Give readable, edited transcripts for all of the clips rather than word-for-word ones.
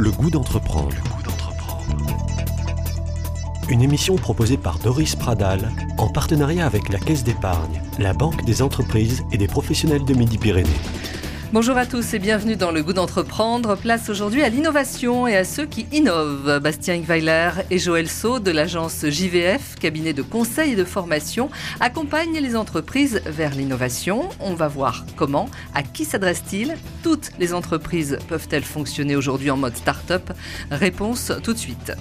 Le goût d'entreprendre. Une émission proposée par Doris Pradal en partenariat avec la Caisse d'épargne, la Banque des entreprises et des professionnels de Midi-Pyrénées. Bonjour à tous et bienvenue dans Le goût d'entreprendre. Place aujourd'hui à l'innovation et à ceux qui innovent. Bastien Ingweiler et Joël Sau de l'agence JVF, cabinet de conseil et de formation, accompagnent les entreprises vers l'innovation. On va voir comment, à qui s'adresse-t-il ? Toutes les entreprises peuvent-elles fonctionner aujourd'hui en mode start-up ? Réponse tout de suite.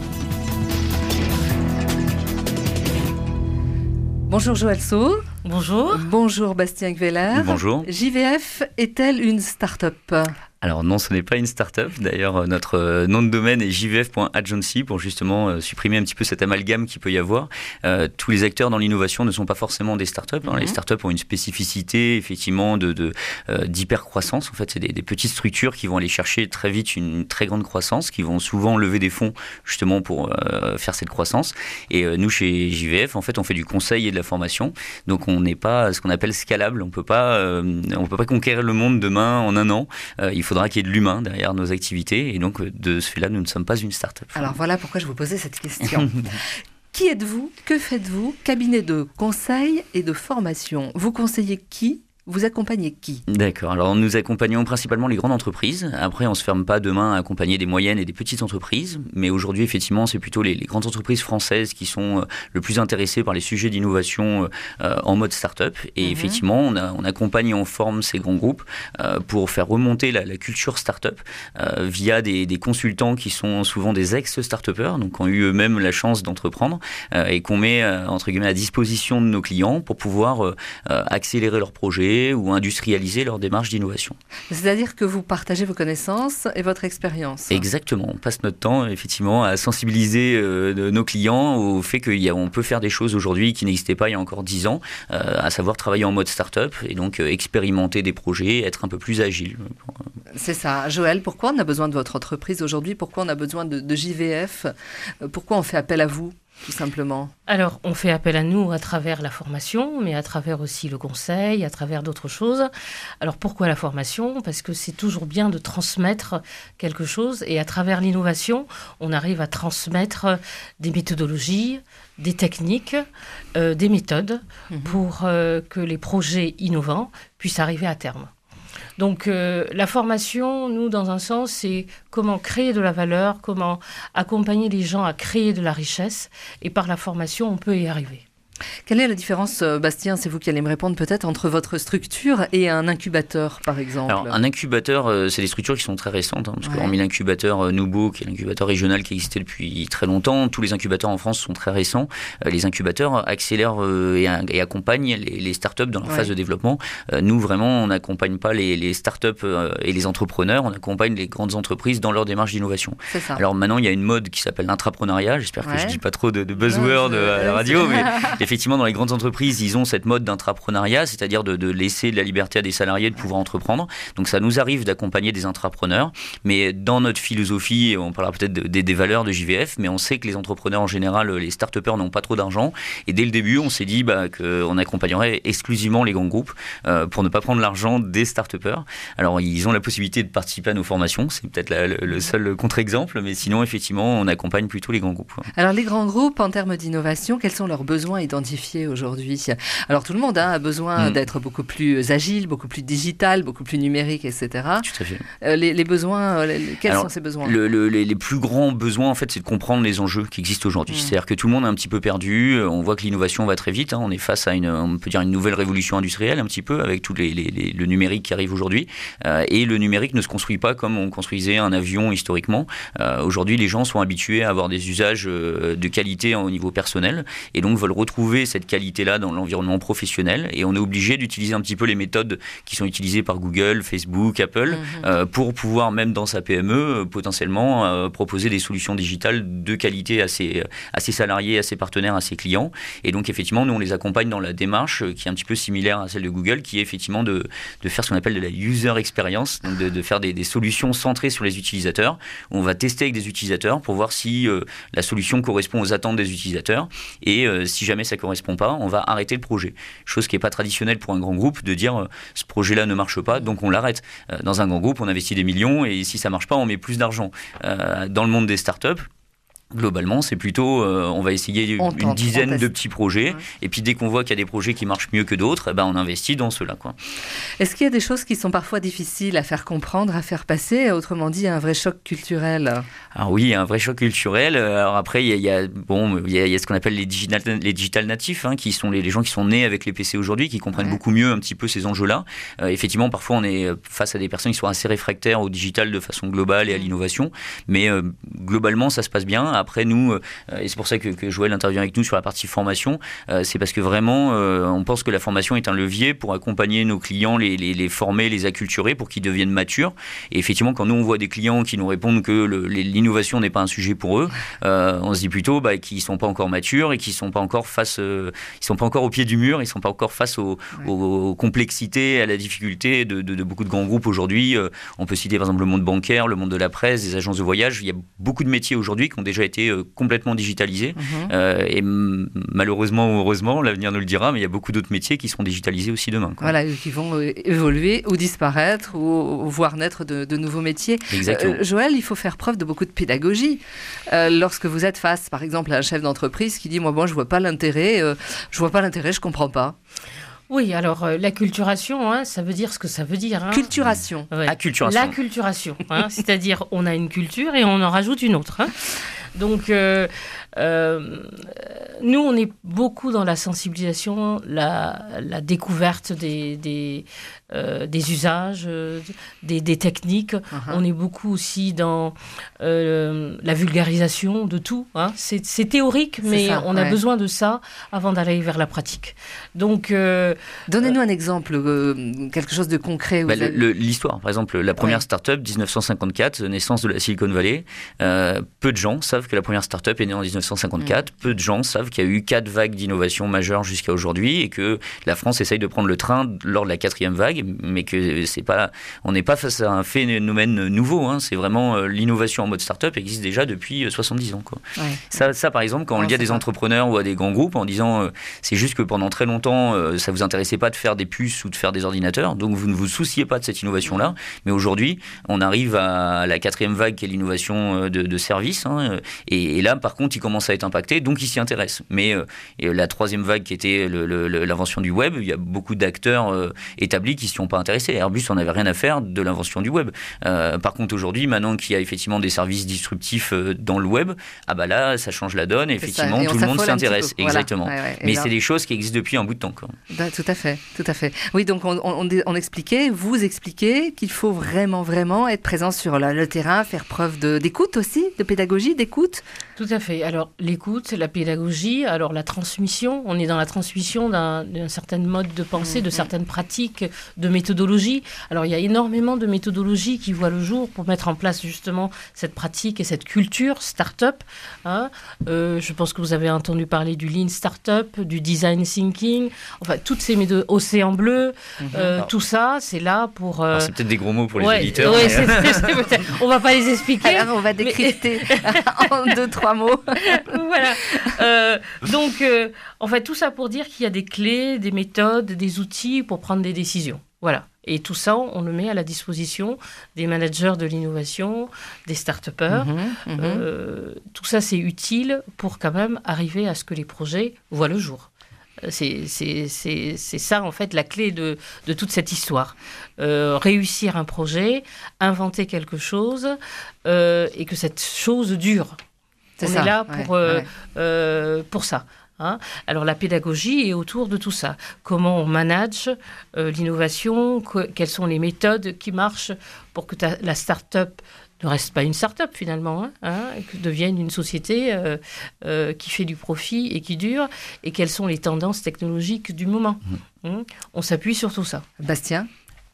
Bonjour Joël Sau. Bonjour. Bonjour Bastien Ingweiler. Bonjour. JVF est-elle une start-up ? Alors non, ce n'est pas une start-up. D'ailleurs, notre nom de domaine est jvf.agency pour justement supprimer un petit peu cet amalgame qu'il peut y avoir. Tous les acteurs dans l'innovation ne sont pas forcément des start-up. Les start-up ont une spécificité effectivement d'hyper-croissance. En fait, c'est des petites structures qui vont aller chercher très vite une très grande croissance, qui vont souvent lever des fonds justement pour faire cette croissance. Et nous, chez JVF, en fait, on fait du conseil et de la formation. Donc, on n'est pas ce qu'on appelle scalable. On peut pas conquérir le monde demain en un an. Il faudra qu'il y ait de l'humain derrière nos activités. Et donc, de ce fait-là, nous ne sommes pas une start-up. Alors voilà pourquoi je vous posais cette question. Qui êtes-vous ? Que faites-vous ? Cabinet de conseil et de formation. Vous conseillez qui ? Vous accompagnez qui ? D'accord. Alors, nous accompagnons principalement les grandes entreprises. Après, on ne se ferme pas demain à accompagner des moyennes et des petites entreprises. Mais aujourd'hui, effectivement, c'est plutôt les grandes entreprises françaises qui sont le plus intéressées par les sujets d'innovation en mode start-up. Et effectivement, on accompagne et on forme ces grands groupes pour faire remonter la culture start-up via des consultants qui sont souvent des ex-start-upers, donc qui ont eu eux-mêmes la chance d'entreprendre et qu'on met, entre guillemets, à disposition de nos clients pour pouvoir accélérer leurs projets ou industrialiser leur démarche d'innovation. C'est-à-dire que vous partagez vos connaissances et votre expérience. Exactement. On passe notre temps, effectivement, à sensibiliser nos clients au fait qu'on peut faire des choses aujourd'hui qui n'existaient pas il y a encore 10 ans, à savoir travailler en mode start-up et donc expérimenter des projets, être un peu plus agile. C'est ça. Joël, pourquoi on a besoin de votre entreprise aujourd'hui ? Pourquoi on a besoin de JVF ? Pourquoi on fait appel à vous ? Tout simplement. Alors, on fait appel à nous à travers la formation, mais à travers aussi le conseil, à travers d'autres choses. Alors, pourquoi la formation ? Parce que c'est toujours bien de transmettre quelque chose et à travers l'innovation, on arrive à transmettre des méthodologies, des techniques, des méthodes pour que les projets innovants puissent arriver à terme. Donc la formation, nous, dans un sens, c'est comment créer de la valeur, comment accompagner les gens à créer de la richesse. Et par la formation, on peut y arriver. Quelle est la différence, Bastien, c'est vous qui allez me répondre peut-être, entre votre structure et un incubateur, par exemple ? Alors, un incubateur, c'est des structures qui sont très récentes, parce que hormis l'incubateur Nubo, qui est l'incubateur régional qui existait depuis très longtemps, tous les incubateurs en France sont très récents. Les incubateurs accélèrent et accompagnent les startups dans leur phase de développement. Nous, vraiment, on n'accompagne pas les startups et les entrepreneurs, on accompagne les grandes entreprises dans leur démarche d'innovation. C'est ça. Alors maintenant, il y a une mode qui s'appelle l'intrapreneuriat. J'espère que je ne dis pas trop de buzzwords à la radio, mais effectivement, dans les grandes entreprises, ils ont cette mode d'intrapreneuriat, c'est-à-dire de laisser de la liberté à des salariés de pouvoir entreprendre. Donc ça nous arrive d'accompagner des intrapreneurs, mais dans notre philosophie, on parlera peut-être des valeurs de JVF, mais on sait que les entrepreneurs en général, les start-upers n'ont pas trop d'argent. Et dès le début, on s'est dit qu'on accompagnerait exclusivement les grands groupes pour ne pas prendre l'argent des start-upers. Alors ils ont la possibilité de participer à nos formations, c'est peut-être le seul contre-exemple, mais sinon effectivement, on accompagne plutôt les grands groupes. Alors les grands groupes, en termes d'innovation, quels sont leurs besoins identifiés aujourd'hui ? Alors tout le monde a besoin d'être beaucoup plus agile, beaucoup plus digital, beaucoup plus numérique, etc. Tout à fait. Les besoins, quels sont ces besoins ? Les plus grands besoins, en fait, c'est de comprendre les enjeux qui existent aujourd'hui. C'est-à-dire que tout le monde est un petit peu perdu. On voit que l'innovation va très vite. On est face à on peut dire une nouvelle révolution industrielle un petit peu avec tout le numérique qui arrive aujourd'hui. Et le numérique ne se construit pas comme on construisait un avion historiquement. Aujourd'hui, les gens sont habitués à avoir des usages de qualité au niveau personnel et donc veulent retrouver cette qualité-là dans l'environnement professionnel. Et on est obligé d'utiliser un petit peu les méthodes qui sont utilisées par Google, Facebook, Apple, pour pouvoir, même dans sa PME, potentiellement proposer des solutions digitales de qualité à ses salariés, à ses partenaires, à ses clients. Et donc, effectivement, nous, on les accompagne dans la démarche qui est un petit peu similaire à celle de Google, qui est effectivement de faire ce qu'on appelle de la user experience, donc de faire des solutions centrées sur les utilisateurs. On va tester avec des utilisateurs pour voir si la solution correspond aux attentes des utilisateurs et si jamais ça ça correspond pas, on va arrêter le projet. Chose qui n'est pas traditionnelle pour un grand groupe de dire ce projet-là ne marche pas, donc on l'arrête. Dans un grand groupe, on investit des millions et si ça marche pas, on met plus d'argent. Dans le monde des startups, globalement, c'est plutôt, on va essayer une dizaine de petits projets, et puis dès qu'on voit qu'il y a des projets qui marchent mieux que d'autres, on investit dans ceux-là, quoi. Est-ce qu'il y a des choses qui sont parfois difficiles à faire comprendre, à faire passer, autrement dit, un vrai choc culturel? Alors oui, un vrai choc culturel. Alors après, il y a ce qu'on appelle les digital natifs, qui sont les gens qui sont nés avec les PC aujourd'hui, qui comprennent beaucoup mieux un petit peu ces enjeux-là. Effectivement, parfois, on est face à des personnes qui sont assez réfractaires au digital de façon globale et à l'innovation, mais globalement, ça se passe bien. Après, nous, et c'est pour ça que Joël intervient avec nous sur la partie formation, c'est parce que vraiment, on pense que la formation est un levier pour accompagner nos clients, les former, les acculturer pour qu'ils deviennent matures. Et effectivement, quand nous, on voit des clients qui nous répondent que l'innovation n'est pas un sujet pour eux, on se dit plutôt qu'ils ne sont pas encore matures et qu'ils ne sont pas encore ils sont pas encore au pied du mur, ils ne sont pas encore face aux complexités, à la difficulté de beaucoup de grands groupes aujourd'hui. On peut citer par exemple le monde bancaire, le monde de la presse, des agences de voyage. Il y a beaucoup de métiers aujourd'hui qui ont déjà été complètement digitalisés. Et malheureusement ou heureusement, l'avenir nous le dira, mais il y a beaucoup d'autres métiers qui seront digitalisés aussi demain, quoi. Voilà, qui vont évoluer ou disparaître ou voir naître de nouveaux métiers. Exactement. Joël, il faut faire preuve de beaucoup de pédagogie. Lorsque vous êtes face, par exemple, à un chef d'entreprise qui dit « Moi, je vois pas l'intérêt, je comprends pas ». Oui, alors l'acculturation, ça veut dire ce que ça veut dire. Culturation. Ouais. Acculturation. L'acculturation, c'est-à-dire on a une culture et on en rajoute une autre. Donc, nous, on est beaucoup dans la sensibilisation, la découverte des usages, des techniques. On est beaucoup aussi dans la vulgarisation de tout. C'est théorique, mais on a besoin de ça avant d'aller vers la pratique. Donc, donnez-nous un exemple, quelque chose de concret. L'histoire, par exemple, la première start-up, 1954, naissance de la Silicon Valley. Peu de gens savent que la première start-up est née en 1954. Peu de gens savent qu'il y a eu 4 vagues d'innovation majeures jusqu'à aujourd'hui et que la France essaye de prendre le train lors de la 4e vague, mais que on n'est pas face à un phénomène nouveau. C'est vraiment l'innovation en mode start-up existe déjà depuis 70 ans, quoi. Ouais. Ça, par exemple, quand on le dit à des entrepreneurs ou à des grands groupes en disant c'est juste que pendant très longtemps, ça vous intéressait pas de faire des puces ou de faire des ordinateurs, donc vous ne vous souciez pas de cette innovation-là. Mais aujourd'hui, on arrive à la 4e vague qui est l'innovation de services, et là, par contre, il commence à être impacté, donc il s'y intéresse. Mais la 3e vague qui était l'invention du web, il y a beaucoup d'acteurs établis qui s'y ont pas intéressés. Airbus n'en avait rien à faire de l'invention du web. Par contre, aujourd'hui, maintenant qu'il y a effectivement des services disruptifs dans le web, là, ça change la donne. Et effectivement, tout le monde s'y intéresse. Exactement. Ouais. Mais c'est des choses qui existent depuis un bout de temps, quoi. Tout à fait. Oui, donc on expliquait, vous expliquez qu'il faut vraiment être présent sur le terrain, faire preuve d'écoute aussi, de pédagogie, d'écoute. Tout à fait. Alors, l'écoute, la pédagogie, alors la transmission, on est dans la transmission d'un certain mode de pensée, de certaines pratiques, de méthodologies. Alors, il y a énormément de méthodologies qui voient le jour pour mettre en place justement cette pratique et cette culture start-up. Je pense que vous avez entendu parler du Lean Startup, du Design Thinking, enfin, toutes ces méthodes, Océan Bleu, tout ça, c'est là pour... Alors, c'est peut-être des gros mots pour les éditeurs. Oui, on ne va pas les expliquer. Alors, on va décrypter en 2-3 mots. Voilà. Donc, en fait, tout ça pour dire qu'il y a des clés, des méthodes, des outils pour prendre des décisions. Voilà. Et tout ça, on le met à la disposition des managers de l'innovation, des start-upers. Tout ça, c'est utile pour quand même arriver à ce que les projets voient le jour. C'est ça, en fait, la clé de toute cette histoire. Réussir un projet, inventer quelque chose et que cette chose dure. On est là pour ça. Alors la pédagogie est autour de tout ça. Comment on manage l'innovation, quelles sont les méthodes qui marchent pour que la start-up ne reste pas une start-up finalement, que devienne une société qui fait du profit et qui dure, et quelles sont les tendances technologiques du moment. On s'appuie sur tout ça. Bastien ?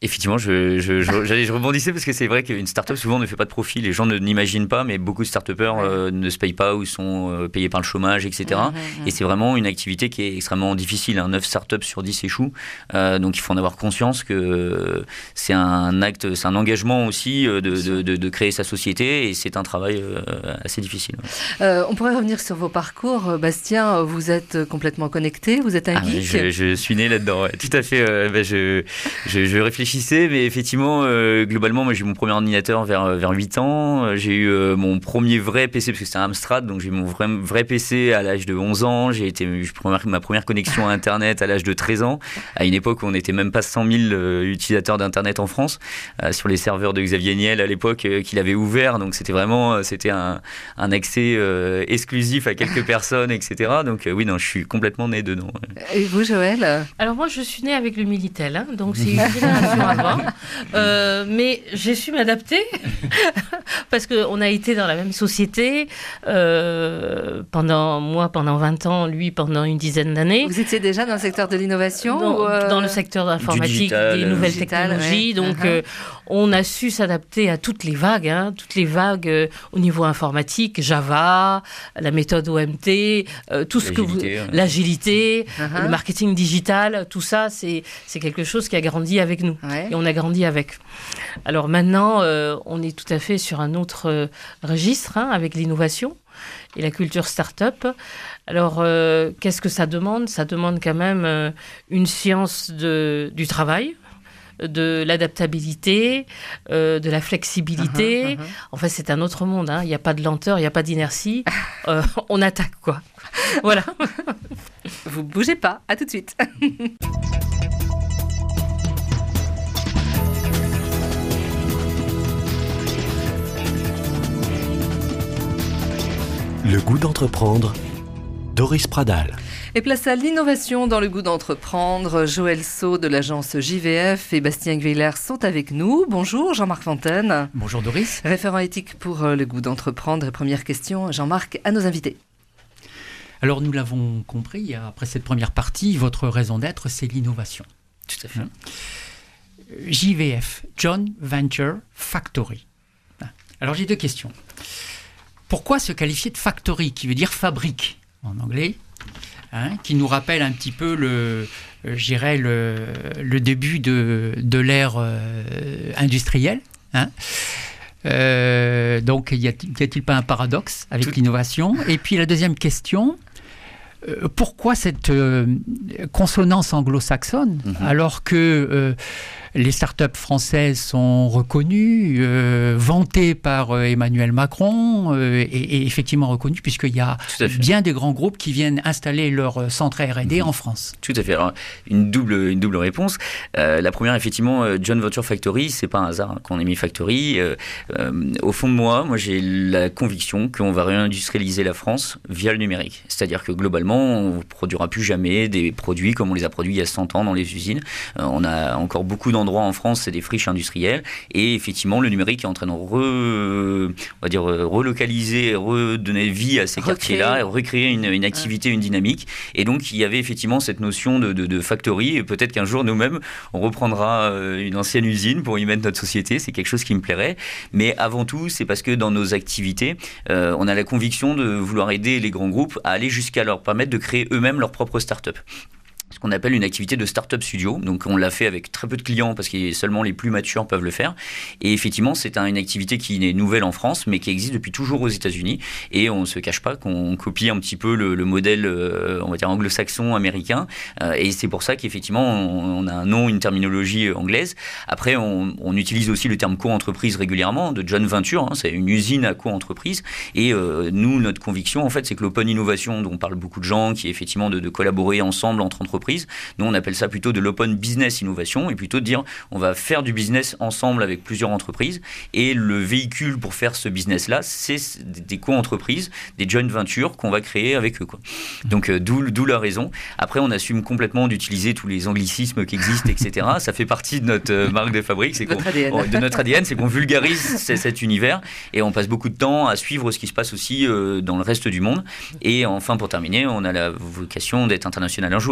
Effectivement, je rebondissais parce que c'est vrai qu'une start-up souvent ne fait pas de profit. Les gens n'imaginent pas, mais beaucoup de start-upers ne se payent pas ou sont payés par le chômage, etc. Et c'est vraiment une activité qui est extrêmement difficile. 9 start-up sur 10 échouent. Donc il faut en avoir conscience que c'est un acte, c'est un engagement aussi de créer sa société et c'est un travail assez difficile. On pourrait revenir sur vos parcours. Bastien, vous êtes complètement connecté, vous êtes un geek. Je suis né là-dedans, tout à fait. Je réfléchissais, mais effectivement, globalement, moi j'ai eu mon premier ordinateur vers 8 ans. J'ai eu mon premier vrai PC, parce que c'était un Amstrad, donc j'ai eu mon vrai PC à l'âge de 11 ans. J'ai ma première connexion à Internet à l'âge de 13 ans, à une époque où on n'était même pas 100 000 utilisateurs d'Internet en France, sur les serveurs de Xavier Niel à l'époque qu'il avait ouvert. Donc c'était un accès exclusif à quelques personnes, etc. Donc oui, non, je suis complètement né dedans. Et vous, Joël ? Alors moi, je suis née avec le Minitel, donc c'est une génération avant. Mais j'ai su m'adapter parce qu'on a été dans la même société pendant 20 ans, lui pendant une dizaine d'années. Vous étiez déjà dans le secteur de l'innovation dans le secteur de l'informatique, des nouvelles technologies. Donc on a su s'adapter à toutes les vagues, au niveau informatique, Java, la méthode OMT, tout ce que l'agilité, le marketing digital, tout ça, c'est quelque chose qui a grandi avec nous. Et on a grandi avec. Alors maintenant, on est tout à fait sur un autre registre avec l'innovation et la culture start-up. Alors, qu'est-ce que ça demande ? Ça demande quand même une science du travail, de l'adaptabilité, de la flexibilité. En fait, c'est un autre monde. Il n'y a pas de lenteur, il n'y a pas d'inertie. On attaque, quoi. Voilà. Vous bougez pas. À tout de suite. Le goût d'entreprendre, Doris Pradal. Et place à l'innovation dans le goût d'entreprendre. Joël Sceaux de l'agence JVF et Bastien Gveiler sont avec nous. Bonjour Jean-Marc Fontaine. Bonjour Doris. Référent éthique pour le goût d'entreprendre. Et première question, Jean-Marc, à nos invités. Alors nous l'avons compris, après cette première partie, votre raison d'être, c'est l'innovation. Tout à fait. JVF, Joint Venture Factory. Alors j'ai deux questions. Pourquoi se qualifier de factory, qui veut dire fabrique en anglais, qui nous rappelle un petit peu le début de l'ère industrielle. Donc, y a-t-il pas un paradoxe avec l'innovation ? Et puis la deuxième question, pourquoi cette consonance anglo-saxonne alors que les startups françaises sont reconnues, vantées par Emmanuel Macron et effectivement reconnues puisqu'il y a bien des grands groupes qui viennent installer leur centre R&D en France. Tout à fait. Alors, une double réponse. La première, effectivement, Joint Venture Factory, c'est pas un hasard qu'on ait mis Factory. Au fond de moi, j'ai la conviction qu'on va réindustrialiser la France via le numérique. C'est-à-dire que globalement, on ne produira plus jamais des produits comme on les a produits il y a 100 ans dans les usines. On a encore beaucoup d'endroits en France, c'est des friches industrielles. Et effectivement, le numérique est en train de relocaliser, redonner vie à ces quartiers-là, et recréer une activité, une dynamique. Et donc, il y avait effectivement cette notion de factory. Et peut-être qu'un jour, nous-mêmes, on reprendra une ancienne usine pour y mettre notre société. C'est quelque chose qui me plairait. Mais avant tout, c'est parce que dans nos activités, on a la conviction de vouloir aider les grands groupes à aller jusqu'à leur permettre de créer eux-mêmes leur propre start-up. Ce qu'on appelle une activité de start-up studio. Donc on l'a fait avec très peu de clients parce que seulement les plus matures peuvent le faire. Et effectivement, c'est une activité qui est nouvelle en France, mais qui existe depuis toujours aux États-Unis. Et on ne se cache pas qu'on copie un petit peu le modèle, on va dire anglo-saxon, américain. Et c'est pour ça qu'effectivement, on a un nom, une terminologie anglaise. Après, on utilise aussi le terme co-entreprise régulièrement, de joint venture. C'est une usine à co-entreprise. Et nous, notre conviction, en fait, c'est que l'open innovation, dont parlent beaucoup de gens, qui est effectivement de collaborer ensemble entre entreprises. Nous, on appelle ça plutôt de l'open business innovation et plutôt de dire on va faire du business ensemble avec plusieurs entreprises et le véhicule pour faire ce business-là, c'est des co-entreprises, des joint ventures qu'on va créer avec eux, quoi. Donc, d'où la raison. Après, on assume complètement d'utiliser tous les anglicismes qui existent, etc. Ça fait partie de notre marque de fabrique, de notre ADN, c'est qu'on vulgarise cet univers et on passe beaucoup de temps à suivre ce qui se passe aussi dans le reste du monde. Et enfin, pour terminer, on a la vocation d'être international un jour. Donc, on voulait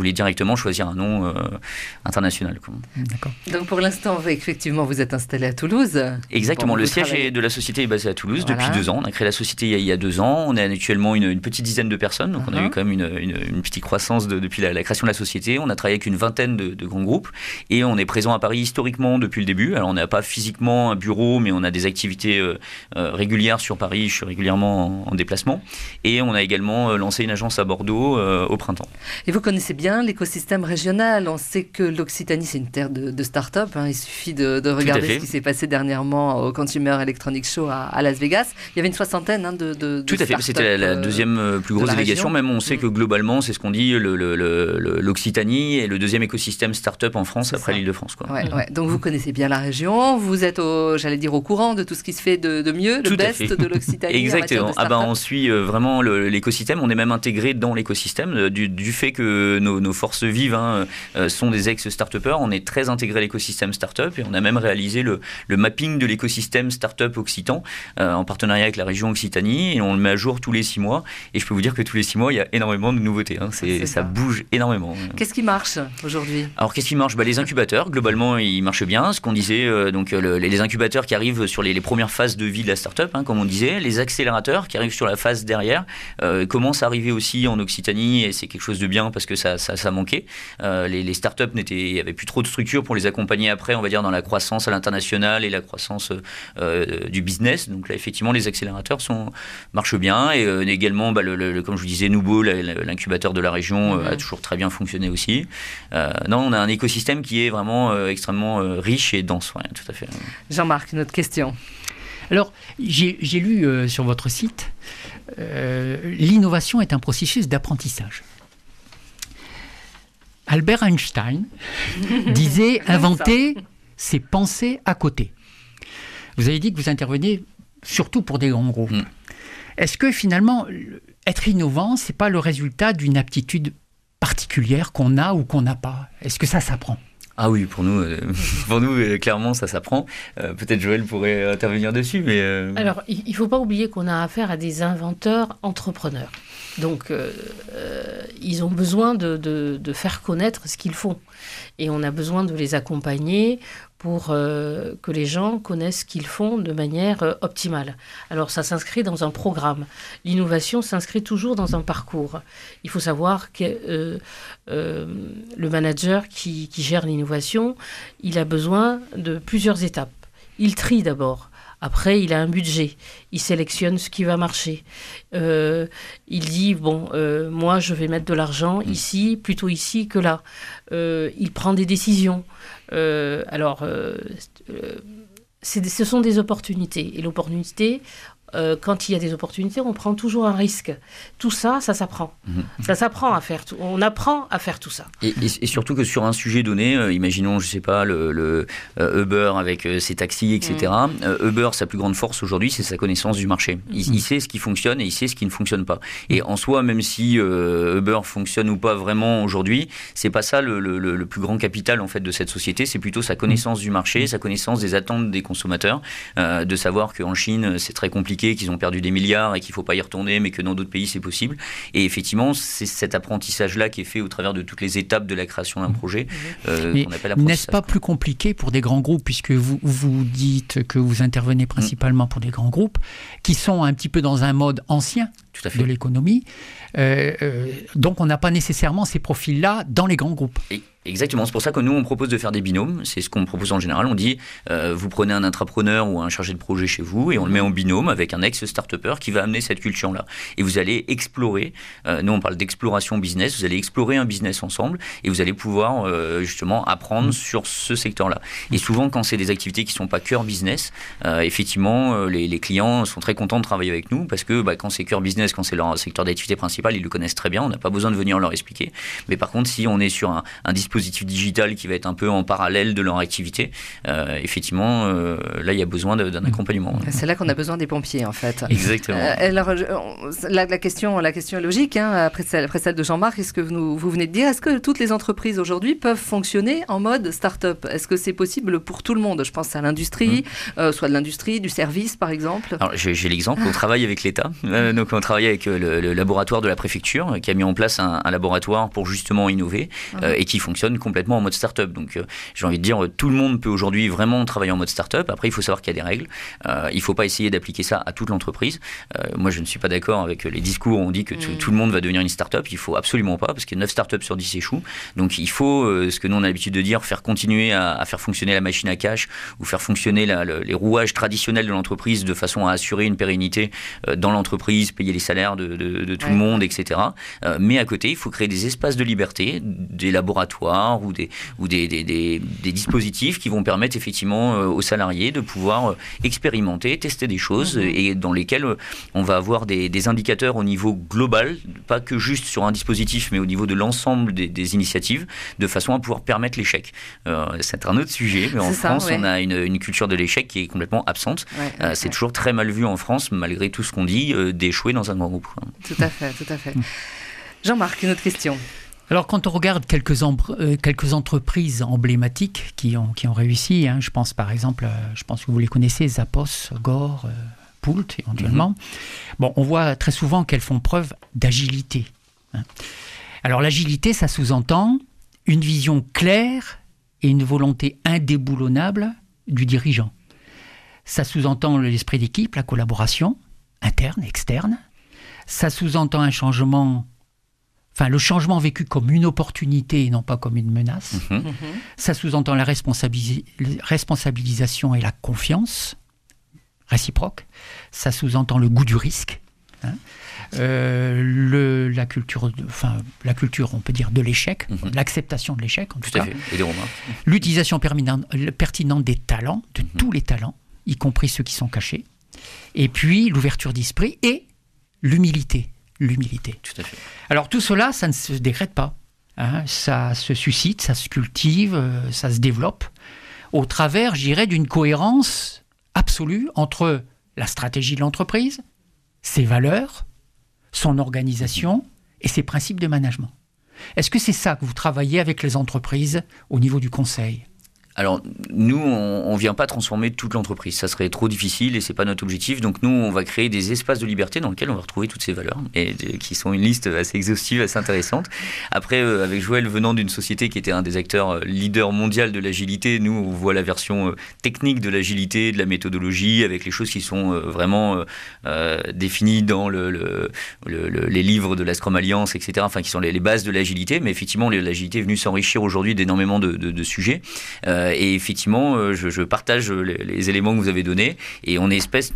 voulait directement choisir un nom international. D'accord. Donc pour l'instant, effectivement, vous êtes installé à Toulouse. Exactement, Bon, le siège de la société est basé à Toulouse depuis 2 ans. On a créé la société il y a 2 ans. On est actuellement une petite dizaine de personnes, donc on a eu quand même une petite croissance depuis la création de la société. On a travaillé avec une vingtaine de grands groupes et on est présent à Paris historiquement depuis le début. Alors on n'a pas physiquement un bureau, mais on a des activités régulières sur Paris. Je suis régulièrement en déplacement et on a également lancé une agence à Bordeaux au printemps. Et vous connaissez bien l'écosystème régional. On sait que l'Occitanie, c'est une terre de start-up. Il suffit de regarder ce qui s'est passé dernièrement au Consumer Electronics Show à Las Vegas. Il y avait une soixantaine de Tout à fait, c'était la deuxième plus grosse délégation. Même on sait que globalement, c'est ce qu'on dit, l'Occitanie est le deuxième écosystème start-up en France après l'Île-de-France. Ouais. Donc vous connaissez bien la région, vous êtes au courant de tout ce qui se fait de mieux, le best de l'Occitanie. Exactement. On suit vraiment l'écosystème, on est même intégré dans l'écosystème du fait que nos forces vives sont des ex-start-upers, on est très intégré à l'écosystème start-up et on a même réalisé le mapping de l'écosystème start-up occitan en partenariat avec la région Occitanie et on le met à jour tous les 6 mois et je peux vous dire que tous les 6 mois il y a énormément de nouveautés, ça bouge énormément. Qu'est-ce qui marche aujourd'hui ? Alors qu'est-ce qui marche ? Les incubateurs, globalement ils marchent bien, ce qu'on disait, les incubateurs qui arrivent sur les premières phases de vie de la start-up, comme on disait, les accélérateurs qui arrivent sur la phase derrière commencent à arriver aussi en Occitanie et c'est quelque chose de bien parce que ça manquait. Les start-up il n'y avait plus trop de structure pour les accompagner après, on va dire, dans la croissance à l'international et la croissance du business. Donc là, effectivement, les accélérateurs marchent bien. Et également, comme je vous disais, Nubo, l'incubateur de la région, a toujours très bien fonctionné aussi. On a un écosystème qui est vraiment extrêmement riche et dense. Ouais, tout à fait. Jean-Marc, une autre question. Alors, j'ai lu sur votre site, l'innovation est un processus d'apprentissage. Albert Einstein disait « inventer, c'est penser à côté ». Vous avez dit que vous interveniez surtout pour des grands groupes. Est-ce que finalement, être innovant, ce n'est pas le résultat d'une aptitude particulière qu'on a ou qu'on n'a pas ? Est-ce que ça s'apprend ? Ah oui, pour nous, clairement, ça s'apprend. Peut-être Joël pourrait intervenir dessus, mais... Alors, il ne faut pas oublier qu'on a affaire à des inventeurs entrepreneurs. Donc, ils ont besoin de faire connaître ce qu'ils font. Et on a besoin de les accompagner pour que les gens connaissent ce qu'ils font de manière optimale. Alors, ça s'inscrit dans un programme. L'innovation s'inscrit toujours dans un parcours. Il faut savoir que le manager qui gère l'innovation, il a besoin de plusieurs étapes. Il trie d'abord. Après, il a un budget. Il sélectionne ce qui va marcher. Il dit, moi, je vais mettre de l'argent ici, plutôt ici que là. Il prend des décisions. Ce sont des opportunités. Et l'opportunité, quand il y a des opportunités, on prend toujours un risque. Tout ça, ça s'apprend. Ça s'apprend à faire tout. On apprend à faire tout ça. Et surtout que sur un sujet donné, imaginons, je sais pas, le Uber avec ses taxis, etc. Uber, sa plus grande force aujourd'hui, c'est sa connaissance du marché. Il sait ce qui fonctionne et il sait ce qui ne fonctionne pas. Et en soi, même si Uber fonctionne ou pas vraiment aujourd'hui, c'est pas ça le plus grand capital en fait de cette société. C'est plutôt sa connaissance du marché, sa connaissance des attentes des consommateurs, de savoir qu'en Chine, c'est très compliqué, qu'ils ont perdu des milliards et qu'il ne faut pas y retourner, mais que dans d'autres pays, c'est possible. Et effectivement, c'est cet apprentissage-là qui est fait au travers de toutes les étapes de la création d'un projet qu'on appelle apprentissage. N'est-ce pas plus compliqué pour des grands groupes, puisque vous dites que vous intervenez principalement pour des grands groupes, qui sont un petit peu dans un mode ancien de l'économie, donc on n'a pas nécessairement ces profils-là dans les grands groupes. Exactement, c'est pour ça que nous on propose de faire des binômes, c'est ce qu'on propose en général, on dit vous prenez un intrapreneur ou un chargé de projet chez vous et on le met en binôme avec un ex-start-upper qui va amener cette culture-là. Et vous allez explorer, nous on parle d'exploration business, vous allez explorer un business ensemble et vous allez pouvoir justement apprendre sur ce secteur-là. Et souvent quand c'est des activités qui ne sont pas cœur business, effectivement les clients sont très contents de travailler avec nous parce que quand c'est cœur business, quand c'est leur secteur d'activité principal, ils le connaissent très bien, on n'a pas besoin de venir leur expliquer. Mais par contre si on est sur un dispositif dispositif digital qui va être un peu en parallèle de leur activité, effectivement, là, il y a besoin d'un accompagnement. C'est là qu'on a besoin des pompiers, en fait. Exactement. Alors, la question est logique, hein, après celle de Jean-Marc. Est-ce que vous venez de dire, est-ce que toutes les entreprises aujourd'hui peuvent fonctionner en mode start-up? Est-ce que c'est possible pour tout le monde? Je pense à l'industrie, soit de l'industrie, du service, par exemple. Alors, j'ai l'exemple, on travaille avec l'État. Donc, on travaille avec le laboratoire de la préfecture qui a mis en place un laboratoire pour justement innover et qui fonctionne complètement en mode start-up. Donc, j'ai envie de dire, tout le monde peut aujourd'hui vraiment travailler en mode start-up. Après, il faut savoir qu'il y a des règles. Il ne faut pas essayer d'appliquer ça à toute l'entreprise. Moi, je ne suis pas d'accord avec les discours où on dit que tout le monde va devenir une start-up. Il ne faut absolument pas, parce que 9 start-up sur 10 échouent. Donc, il faut, ce que nous, on a l'habitude de dire, faire continuer à faire fonctionner la machine à cash ou faire fonctionner les rouages traditionnels de l'entreprise de façon à assurer une pérennité dans l'entreprise, payer les salaires de tout le monde, etc. Mais à côté, il faut créer des espaces de liberté, des laboratoires ou des dispositifs qui vont permettre effectivement aux salariés de pouvoir expérimenter, tester des choses et dans lesquels on va avoir des indicateurs au niveau global, pas que juste sur un dispositif, mais au niveau de l'ensemble des initiatives, de façon à pouvoir permettre l'échec. C'est un autre sujet, mais en France, on a une culture de l'échec qui est complètement absente. C'est toujours très mal vu en France, malgré tout ce qu'on dit, d'échouer dans un grand groupe. Tout à fait. Jean-Marc, une autre question. Alors, quand on regarde quelques entreprises emblématiques qui ont réussi, je pense par exemple, je pense que vous les connaissez, Zappos, Gore, Poult éventuellement. Bon, on voit très souvent qu'elles font preuve d'agilité. Alors, l'agilité, ça sous-entend une vision claire et une volonté indéboulonnable du dirigeant. Ça sous-entend l'esprit d'équipe, la collaboration, interne, externe. Ça sous-entend le changement vécu comme une opportunité et non pas comme une menace. Ça sous-entend la responsabilisation et la confiance réciproque. Ça sous-entend le goût du risque. La culture, on peut dire, de l'échec, l'acceptation de l'échec en tout cas. Et des remarques. L'utilisation pertinente des talents, de tous les talents, y compris ceux qui sont cachés. Et puis l'ouverture d'esprit et l'humilité. Tout à fait. Alors tout cela, ça ne se décrète pas. Ça se suscite, ça se cultive, ça se développe au travers, je dirais, d'une cohérence absolue entre la stratégie de l'entreprise, ses valeurs, son organisation et ses principes de management. Est-ce que c'est ça que vous travaillez avec les entreprises au niveau du conseil ? Alors, nous, on ne vient pas transformer toute l'entreprise. Ça serait trop difficile et ce n'est pas notre objectif. Donc, nous, on va créer des espaces de liberté dans lesquels on va retrouver toutes ces valeurs et qui sont une liste assez exhaustive, assez intéressante. Après, avec Joël, venant d'une société qui était un des acteurs leaders mondial de l'agilité, nous, on voit la version technique de l'agilité, de la méthodologie, avec les choses qui sont vraiment définies dans les livres de la Scrum Alliance, etc., enfin, qui sont les bases de l'agilité. Mais effectivement, l'agilité est venue s'enrichir aujourd'hui d'énormément de sujets. Et effectivement, je partage les éléments que vous avez donnés et on essaye,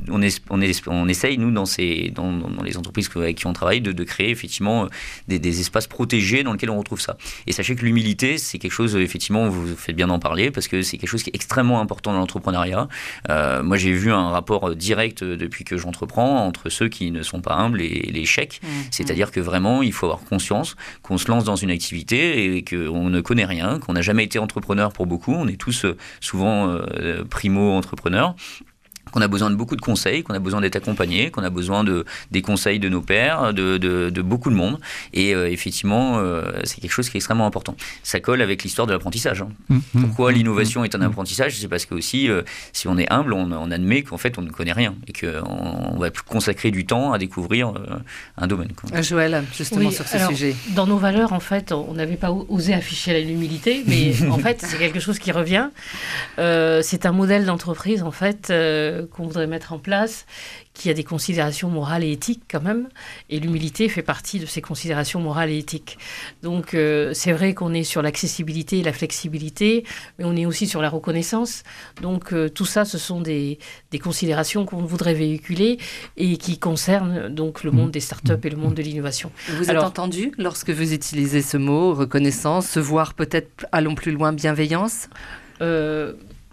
nous, dans les entreprises avec qui on travaille, de créer effectivement des espaces protégés dans lesquels on retrouve ça. Et sachez que l'humilité, c'est quelque chose, effectivement, vous faites bien d'en parler, parce que c'est quelque chose qui est extrêmement important dans l'entrepreneuriat. Moi, j'ai vu un rapport direct depuis que j'entreprends entre ceux qui ne sont pas humbles et l'échec. C'est-à-dire que vraiment, il faut avoir conscience qu'on se lance dans une activité et qu'on ne connaît rien, qu'on n'a jamais été entrepreneur pour beaucoup. On est tous souvent primo-entrepreneurs, qu'on a besoin de beaucoup de conseils, qu'on a besoin d'être accompagné, qu'on a besoin des conseils de nos pairs, de beaucoup de monde. Et effectivement, c'est quelque chose qui est extrêmement important. Ça colle avec l'histoire de l'apprentissage. Pourquoi l'innovation est un apprentissage ? C'est parce que aussi, si on est humble, on admet qu'en fait, on ne connaît rien et qu'on va consacrer du temps à découvrir un domaine. Joël, justement, sur ce sujet. Dans nos valeurs, en fait, on n'avait pas osé afficher l'humilité, mais en fait, c'est quelque chose qui revient. C'est un modèle d'entreprise, en fait, qu'on voudrait mettre en place, qui a des considérations morales et éthiques quand même, et l'humilité fait partie de ces considérations morales et éthiques. Donc c'est vrai qu'on est sur l'accessibilité et la flexibilité, mais on est aussi sur la reconnaissance. Donc tout ça, ce sont des considérations qu'on voudrait véhiculer et qui concernent donc le monde des startups et le monde de l'innovation. Vous êtes entendu lorsque vous utilisez ce mot, reconnaissance, voire peut-être, allons plus loin, bienveillance ?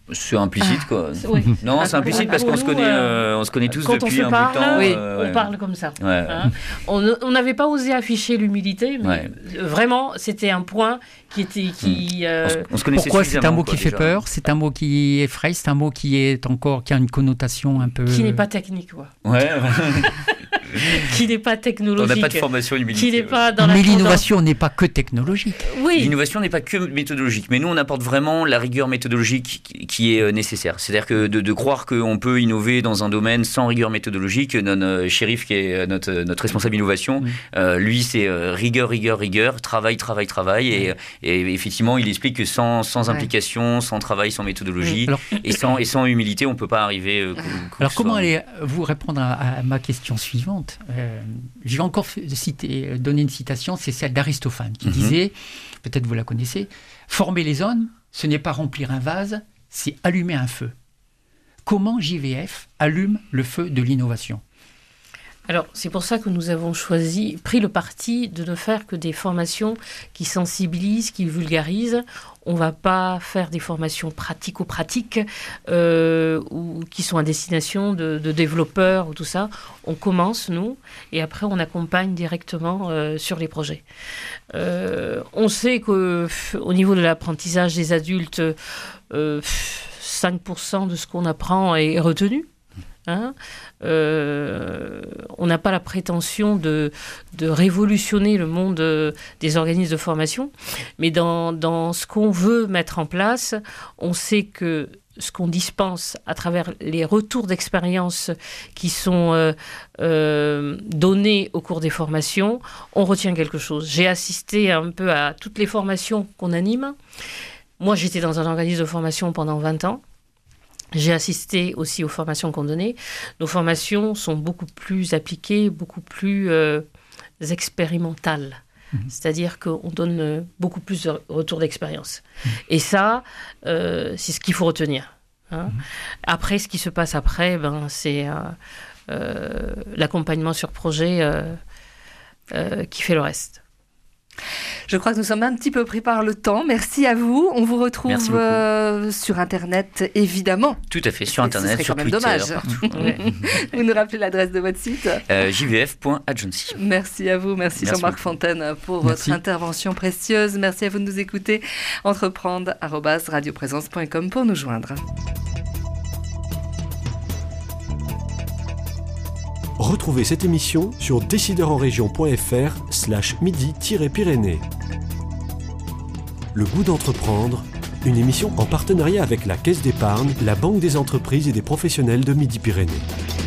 C'est implicite, quoi. Oui. Non, c'est implicite parce qu'on se connaît tous depuis un bout de temps. On parle comme ça. Ouais. Hein. On n'avait pas osé afficher l'humilité, mais vraiment, c'était un point qui était... On se connaissait. Pourquoi c'est un mot qui fait peur, c'est un mot qui effraie, c'est un mot qui a une connotation un peu... Qui n'est pas technique, quoi. Ouais. Qui n'est pas technologique. On n'a pas de formation humilité. Qui n'est pas dans mais l'innovation n'est pas que technologique. Oui. L'innovation n'est pas que méthodologique, mais nous on apporte vraiment la rigueur méthodologique qui est nécessaire. C'est-à-dire que de croire qu'on peut innover dans un domaine sans rigueur méthodologique, Chérif qui est notre responsable innovation, lui c'est rigueur, travail, et effectivement il explique que sans implication, sans travail, sans méthodologie et sans humilité, on ne peut pas arriver. Alors comment allez-vous répondre à ma question suivante? Je vais encore donner une citation, c'est celle d'Aristophane qui disait, peut-être vous la connaissez, « Former les hommes, ce n'est pas remplir un vase, c'est allumer un feu. » Comment JVF allume le feu de l'innovation? Alors, c'est pour ça que nous avons pris le parti de ne faire que des formations qui sensibilisent, qui vulgarisent. On ne va pas faire des formations pratico-pratiques ou qui sont à destination de développeurs ou tout ça. On commence, nous, et après on accompagne directement sur les projets. On sait qu'au niveau de l'apprentissage des adultes, 5% de ce qu'on apprend est retenu. Hein, on n'a pas la prétention de révolutionner le monde des organismes de formation, mais dans ce qu'on veut mettre en place, on sait que ce qu'on dispense à travers les retours d'expérience qui sont donnés au cours des formations, on retient quelque chose. J'ai assisté un peu à toutes les formations qu'on anime. Moi, j'étais dans un organisme de formation pendant 20 ans. J'ai assisté aussi aux formations qu'on donnait. Nos formations sont beaucoup plus appliquées, beaucoup plus expérimentales. C'est-à-dire qu'on donne beaucoup plus de retours d'expérience. Et ça, c'est ce qu'il faut retenir. Hein. Après, ce qui se passe après, c'est l'accompagnement sur projet qui fait le reste. Je crois que nous sommes un petit peu pris par le temps. Merci à vous. On vous retrouve sur Internet, évidemment. Tout à fait, sur Internet, sur Twitter, partout. Vous nous rappelez l'adresse de votre site jvf.agency. Merci à vous. Merci Jean-Marc Fontaine pour votre intervention précieuse. Merci à vous de nous écouter. Entreprendre@radioprésence.com pour nous joindre. Retrouvez cette émission sur décideurenrégion.fr/midi-pyrénées. Le goût d'entreprendre, une émission en partenariat avec la Caisse d'épargne, la Banque des entreprises et des professionnels de Midi-Pyrénées.